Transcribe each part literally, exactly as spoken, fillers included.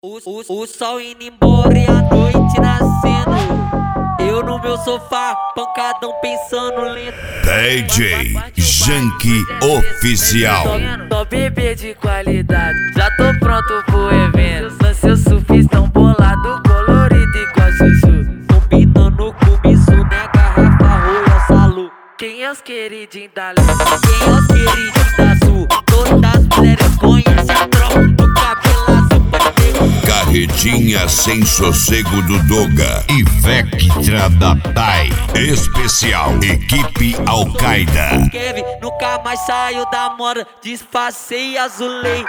O, o, o sol indo embora e a noite nascendo. Eu no meu sofá, pancadão pensando lento. D J Janky Oficial. Só bebê de qualidade, já tô pronto pro evento. Lancei o surfistão bolado, colorido igual chuchu. Combinando com isso, né? Garrafa, rola, salu. Quem é os queridinhos da luz? Quem é os queridinhos da sul? Todas as mulheres conhecem a tropa do cabelo azul. Carretinha sem sossego do Doga e Vectra da Tai. Especial Equipe Al-Qaeda. Kevin nunca mais saiu da moda, disfarcei e azulei.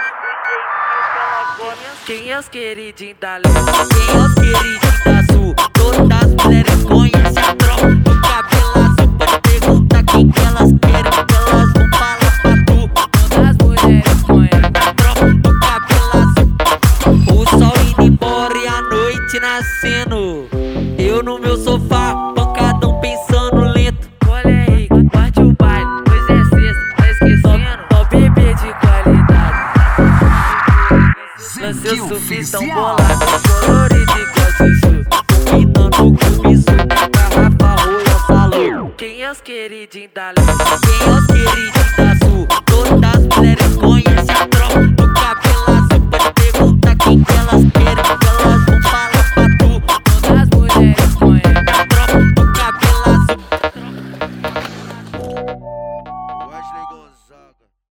Quem é os queridinhos da luz? Quem é os queridinhos da sul? Todas as mulheres conhecem a tropa do cabelo azul. Pode perguntar quem que elas querem, que elas vão falar pra tu. Todas as mulheres conhecem a tropa do cabelo azul. O sol indo embora e a noite nascendo. Eu no meu sofá, pancadão pensando lento. Olha aí, parte o baile, pois é sexta, tá esquecendo? Só bebê de qualidade. Lancei o surfistão bolado, colorido igual chuchu. Combinando com isso, né? Garrafa, rola, salão. Quem é os queridinhos da luz? Quem é os queridinhos da sul? Todas as mulheres conhecem a tropa do cabelo azul. Pode perguntar quem que elas